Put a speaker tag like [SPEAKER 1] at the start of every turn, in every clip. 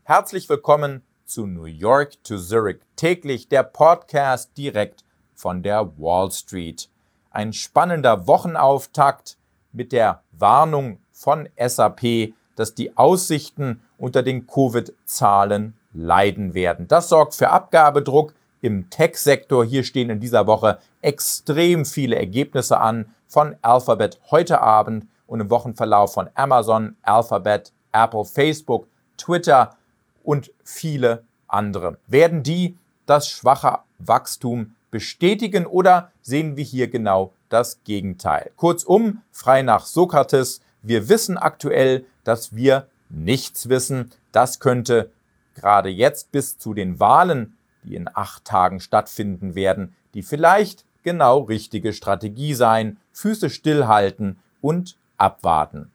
[SPEAKER 1] Herzlich willkommen zu New York to Zurich, täglich der Podcast direkt von der Wall Street. Ein spannender Wochenauftakt mit der Warnung von SAP, dass die Aussichten unter den Covid-Zahlen leiden werden. Das sorgt für Abgabedruck im Tech-Sektor. Hier stehen in dieser Woche extrem viele Ergebnisse an von Alphabet heute Abend und im Wochenverlauf von Amazon, Alphabet, Apple, Facebook, Twitter und viele andere. Werden die das schwache Wachstum bestätigen oder sehen wir hier genau das Gegenteil? Kurzum, frei nach Sokrates, wir wissen aktuell, dass wir nichts wissen. Das könnte gerade jetzt bis zu den Wahlen, die in 8 Tagen stattfinden werden, die vielleicht genau richtige Strategie sein, Füße stillhalten und abwarten.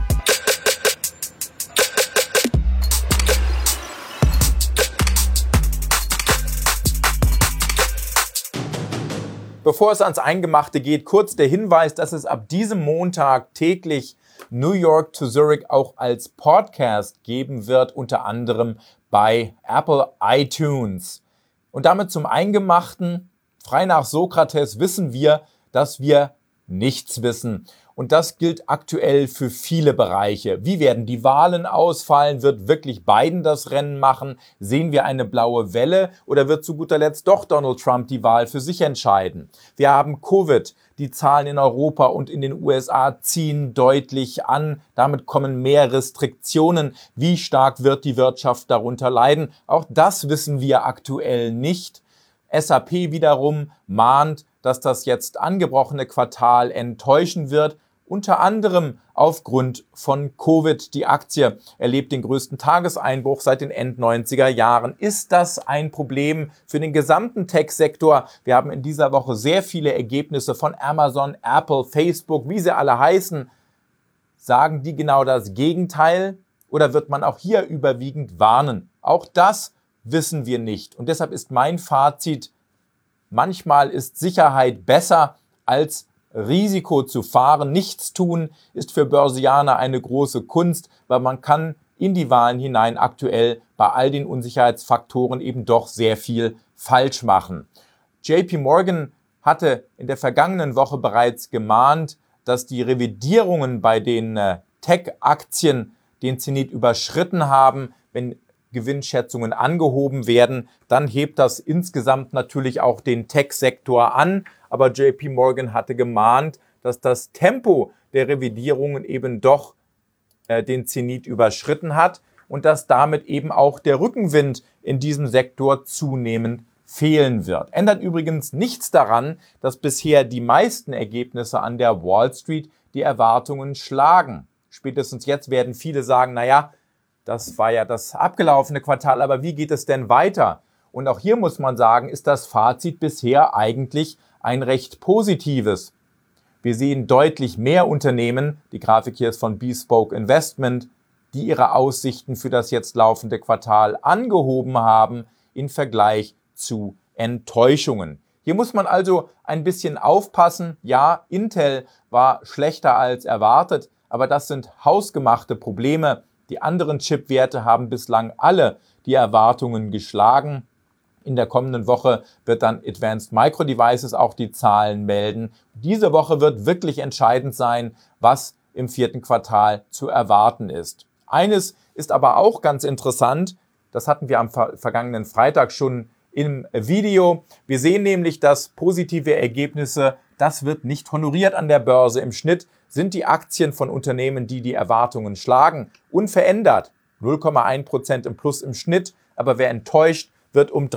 [SPEAKER 1] Bevor es ans Eingemachte geht, kurz der Hinweis, dass es ab diesem Montag täglich New York to Zurich auch als Podcast geben wird, unter anderem bei Apple iTunes. Und damit zum Eingemachten, frei nach Sokrates wissen wir, dass wir nichts wissen. Und das gilt aktuell für viele Bereiche. Wie werden die Wahlen ausfallen? Wird wirklich Biden das Rennen machen? Sehen wir eine blaue Welle? Oder wird zu guter Letzt doch Donald Trump die Wahl für sich entscheiden? Wir haben Covid. Die Zahlen in Europa und in den USA ziehen deutlich an. Damit kommen mehr Restriktionen. Wie stark wird die Wirtschaft darunter leiden? Auch das wissen wir aktuell nicht. SAP wiederum mahnt, dass das jetzt angebrochene Quartal enttäuschen wird. Unter anderem aufgrund von Covid. Die Aktie erlebt den größten Tageseinbruch seit den End-90er Jahren. Ist das ein Problem für den gesamten Tech-Sektor? Wir haben in dieser Woche sehr viele Ergebnisse von Amazon, Apple, Facebook, wie sie alle heißen. Sagen die genau das Gegenteil? Oder wird man auch hier überwiegend warnen? Auch das wissen wir nicht. Und deshalb ist mein Fazit, manchmal ist Sicherheit besser als Risiko zu fahren. Nichts tun ist für Börsianer eine große Kunst, weil man kann in die Wahlen hinein aktuell bei all den Unsicherheitsfaktoren eben doch sehr viel falsch machen. JP Morgan hatte in der vergangenen Woche bereits gemahnt, dass die Revidierungen bei den Tech-Aktien den Zenit überschritten haben. Wenn Gewinnschätzungen angehoben werden, dann hebt das insgesamt natürlich auch den Tech-Sektor an. Aber JP Morgan hatte gemahnt, dass das Tempo der Revidierungen eben doch den Zenit überschritten hat und dass damit eben auch der Rückenwind in diesem Sektor zunehmend fehlen wird. Ändert übrigens nichts daran, dass bisher die meisten Ergebnisse an der Wall Street die Erwartungen schlagen. Spätestens jetzt werden viele sagen, naja, das war ja das abgelaufene Quartal, aber wie geht es denn weiter? Und auch hier muss man sagen, ist das Fazit bisher eigentlich ein recht positives. Wir sehen deutlich mehr Unternehmen, die Grafik hier ist von Bespoke Investment, die ihre Aussichten für das jetzt laufende Quartal angehoben haben im Vergleich zu Enttäuschungen. Hier muss man also ein bisschen aufpassen. Ja, Intel war schlechter als erwartet, aber das sind hausgemachte Probleme. Die anderen Chipwerte haben bislang alle die Erwartungen geschlagen. In der kommenden Woche wird dann Advanced Micro Devices auch die Zahlen melden. Diese Woche wird wirklich entscheidend sein, was im 4. Quartal zu erwarten ist. Eines ist aber auch ganz interessant, das hatten wir am vergangenen Freitag schon im Video. Wir sehen nämlich, dass positive Ergebnisse, das wird nicht honoriert an der Börse. Im Schnitt sind die Aktien von Unternehmen, die die Erwartungen schlagen, unverändert. 0,1% im Plus im Schnitt, aber wer enttäuscht, wird um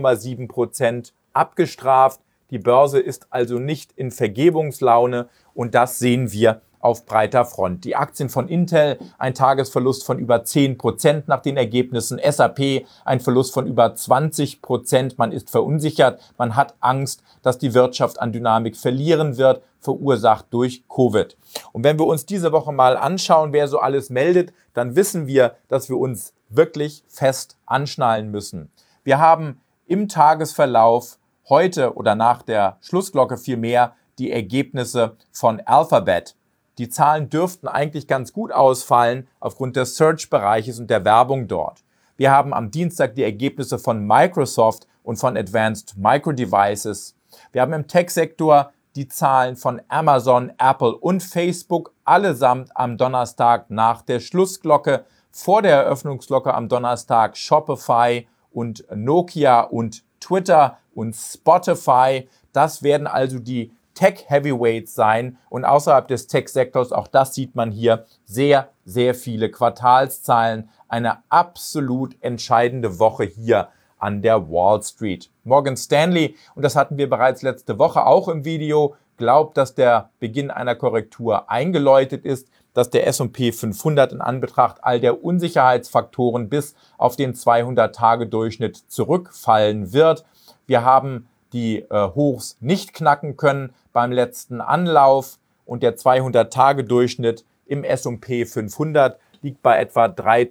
[SPEAKER 1] 3,7% abgestraft. Die Börse ist also nicht in Vergebungslaune und das sehen wir auf breiter Front. Die Aktien von Intel, ein Tagesverlust von über 10% nach den Ergebnissen. SAP, ein Verlust von über 20%. Man ist verunsichert, man hat Angst, dass die Wirtschaft an Dynamik verlieren wird, verursacht durch Covid. Und wenn wir uns diese Woche mal anschauen, wer so alles meldet, dann wissen wir, dass wir uns wirklich fest anschnallen müssen. Wir haben im Tagesverlauf heute oder nach der Schlussglocke vielmehr die Ergebnisse von Alphabet. Die Zahlen dürften eigentlich ganz gut ausfallen aufgrund des Search-Bereiches und der Werbung dort. Wir haben am Dienstag die Ergebnisse von Microsoft und von Advanced Micro Devices. Wir haben im Tech-Sektor die Zahlen von Amazon, Apple und Facebook allesamt am Donnerstag nach der Schlussglocke. Vor der Eröffnungsglocke am Donnerstag Shopify und Nokia und Twitter und Spotify. Das werden also die Tech-Heavyweights sein und außerhalb des Tech-Sektors, auch das sieht man hier, sehr, sehr viele Quartalszahlen. Eine absolut entscheidende Woche hier an der Wall Street. Morgan Stanley, und das hatten wir bereits letzte Woche auch im Video, glaubt, dass der Beginn einer Korrektur eingeläutet ist, dass der S&P 500 in Anbetracht all der Unsicherheitsfaktoren bis auf den 200-Tage-Durchschnitt zurückfallen wird. Wir haben die Hochs nicht knacken können beim letzten Anlauf und der 200-Tage-Durchschnitt im S&P 500 liegt bei etwa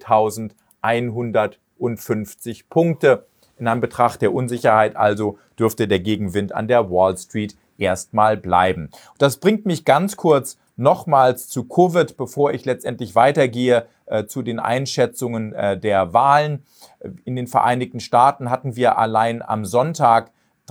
[SPEAKER 1] 3.150 Punkte. In Anbetracht der Unsicherheit also dürfte der Gegenwind an der Wall Street erstmal bleiben. Das bringt mich ganz kurz nochmals zu Covid, bevor ich letztendlich weitergehe zu den Einschätzungen der Wahlen. In den Vereinigten Staaten hatten wir allein am Sonntag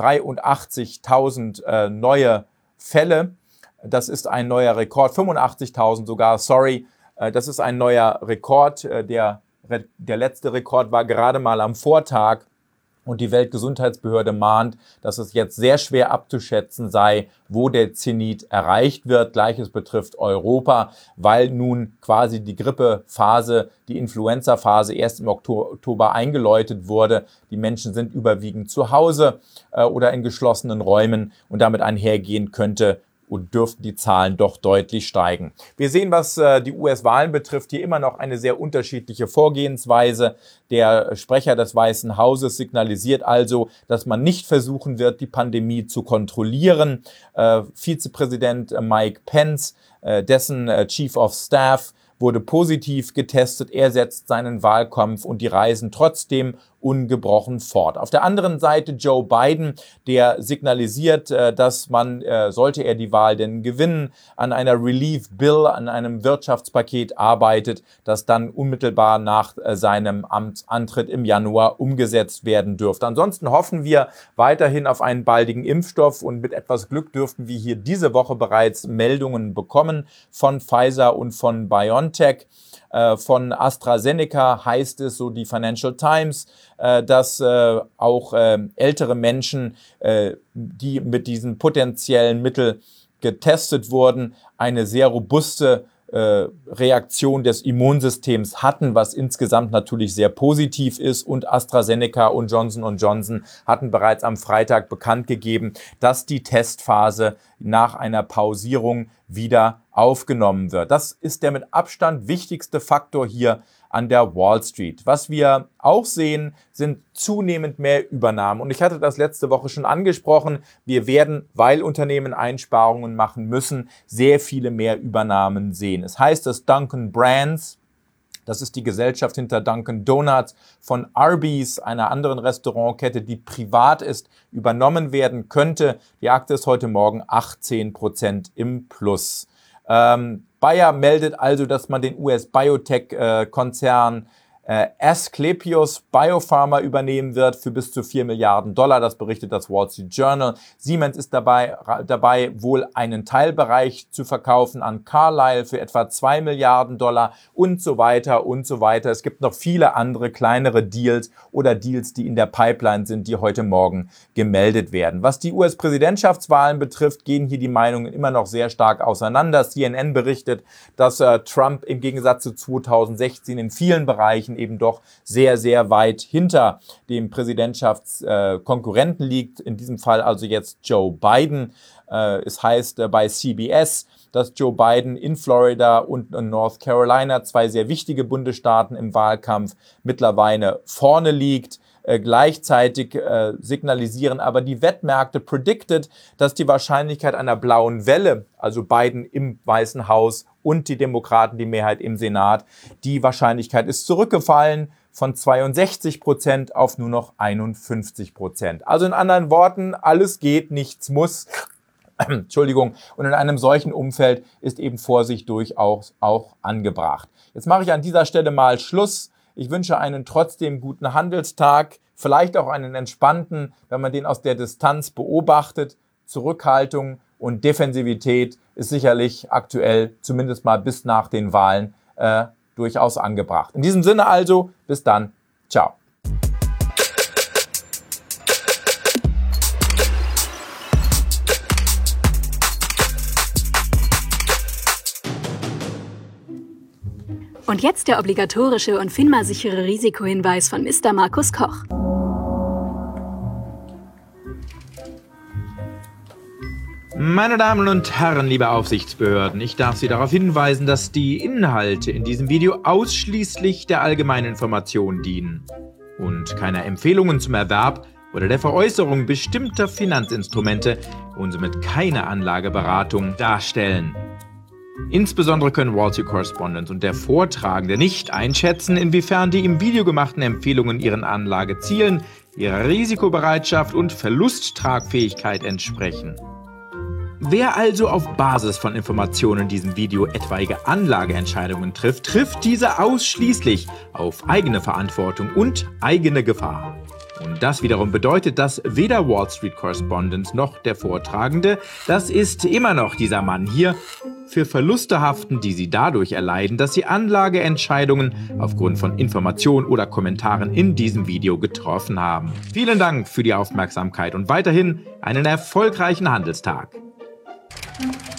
[SPEAKER 1] 83.000 neue Fälle. Das ist ein neuer Rekord, 85.000 sogar, sorry. Das ist ein neuer Rekord. Der letzte Rekord war gerade mal am Vortag. Und die Weltgesundheitsbehörde mahnt, dass es jetzt sehr schwer abzuschätzen sei, wo der Zenit erreicht wird. Gleiches betrifft Europa, weil nun quasi die Grippephase, die Influenza-Phase erst im Oktober eingeläutet wurde. Die Menschen sind überwiegend zu Hause oder in geschlossenen Räumen und damit einhergehen könnte und dürften die Zahlen doch deutlich steigen. Wir sehen, was die US-Wahlen betrifft, hier immer noch eine sehr unterschiedliche Vorgehensweise. Der Sprecher des Weißen Hauses signalisiert also, dass man nicht versuchen wird, die Pandemie zu kontrollieren. Vizepräsident Mike Pence, dessen Chief of Staff, wurde positiv getestet. Er setzt seinen Wahlkampf und die Reisen trotzdem ungebrochen fort. Auf der anderen Seite Joe Biden, der signalisiert, dass man, sollte er die Wahl denn gewinnen, an einer Relief Bill, an einem Wirtschaftspaket arbeitet, das dann unmittelbar nach seinem Amtsantritt im Januar umgesetzt werden dürfte. Ansonsten hoffen wir weiterhin auf einen baldigen Impfstoff und mit etwas Glück dürften wir hier diese Woche bereits Meldungen bekommen von Pfizer und von BioNTech. Von AstraZeneca heißt es, so die Financial Times, dass auch ältere Menschen, die mit diesen potenziellen Mitteln getestet wurden, eine sehr robuste Reaktion des Immunsystems hatten, was insgesamt natürlich sehr positiv ist. Und AstraZeneca und Johnson & Johnson hatten bereits am Freitag bekannt gegeben, dass die Testphase nach einer Pausierung wieder aufgenommen wird. Das ist der mit Abstand wichtigste Faktor hier an der Wall Street. Was wir auch sehen, sind zunehmend mehr Übernahmen. Und ich hatte das letzte Woche schon angesprochen. Wir werden, weil Unternehmen Einsparungen machen müssen, sehr viele mehr Übernahmen sehen. Es heißt, dass Dunkin' Brands, das ist die Gesellschaft hinter Dunkin' Donuts, von Arby's, einer anderen Restaurantkette, die privat ist, übernommen werden könnte. Die Aktie ist heute Morgen 18% im Plus. Bayer meldet also, dass man den US-Biotech-Konzern Asklepios Biopharma übernehmen wird für bis zu $4 Milliarden. Das berichtet das Wall Street Journal. Siemens ist dabei wohl einen Teilbereich zu verkaufen an Carlyle für etwa $2 Milliarden und so weiter und so weiter. Es gibt noch viele andere kleinere Deals oder Deals, die in der Pipeline sind, die heute Morgen gemeldet werden. Was die US-Präsidentschaftswahlen betrifft, gehen hier die Meinungen immer noch sehr stark auseinander. CNN berichtet, dass Trump im Gegensatz zu 2016 in vielen Bereichen eben doch sehr, sehr weit hinter dem Präsidentschaftskonkurrenten liegt. In diesem Fall also jetzt Joe Biden. Es heißt bei CBS, dass Joe Biden in Florida und in North Carolina, zwei sehr wichtige Bundesstaaten im Wahlkampf, mittlerweile vorne liegt. Gleichzeitig signalisieren aber die Wettmärkte predicted, dass die Wahrscheinlichkeit einer blauen Welle, also Biden im Weißen Haus und die Demokraten, die Mehrheit im Senat, die Wahrscheinlichkeit ist zurückgefallen von 62% auf nur noch 51%. Also in anderen Worten, alles geht, nichts muss. Entschuldigung. Und in einem solchen Umfeld ist eben Vorsicht durchaus auch angebracht. Jetzt mache ich an dieser Stelle mal Schluss. Ich wünsche einen trotzdem guten Handelstag, vielleicht auch einen entspannten, wenn man den aus der Distanz beobachtet. Zurückhaltung und Defensivität ist sicherlich aktuell, zumindest mal bis nach den Wahlen, durchaus angebracht. In diesem Sinne also, bis dann. Ciao.
[SPEAKER 2] Und jetzt der obligatorische und FINMA-sichere Risikohinweis von Mr. Markus Koch.
[SPEAKER 1] Meine Damen und Herren, liebe Aufsichtsbehörden, ich darf Sie darauf hinweisen, dass die Inhalte in diesem Video ausschließlich der allgemeinen Information dienen und keine Empfehlungen zum Erwerb oder der Veräußerung bestimmter Finanzinstrumente und somit keine Anlageberatung darstellen. Insbesondere können Wall Street Correspondent und der Vortragende nicht einschätzen, inwiefern die im Video gemachten Empfehlungen ihren Anlagezielen, ihrer Risikobereitschaft und Verlusttragfähigkeit entsprechen. Wer also auf Basis von Informationen in diesem Video etwaige Anlageentscheidungen trifft, trifft diese ausschließlich auf eigene Verantwortung und eigene Gefahr. Und das wiederum bedeutet, dass weder Wall Street Correspondent noch der Vortragende, das ist immer noch dieser Mann hier, für Verluste haften, die sie dadurch erleiden, dass sie Anlageentscheidungen aufgrund von Informationen oder Kommentaren in diesem Video getroffen haben. Vielen Dank für die Aufmerksamkeit und weiterhin einen erfolgreichen Handelstag.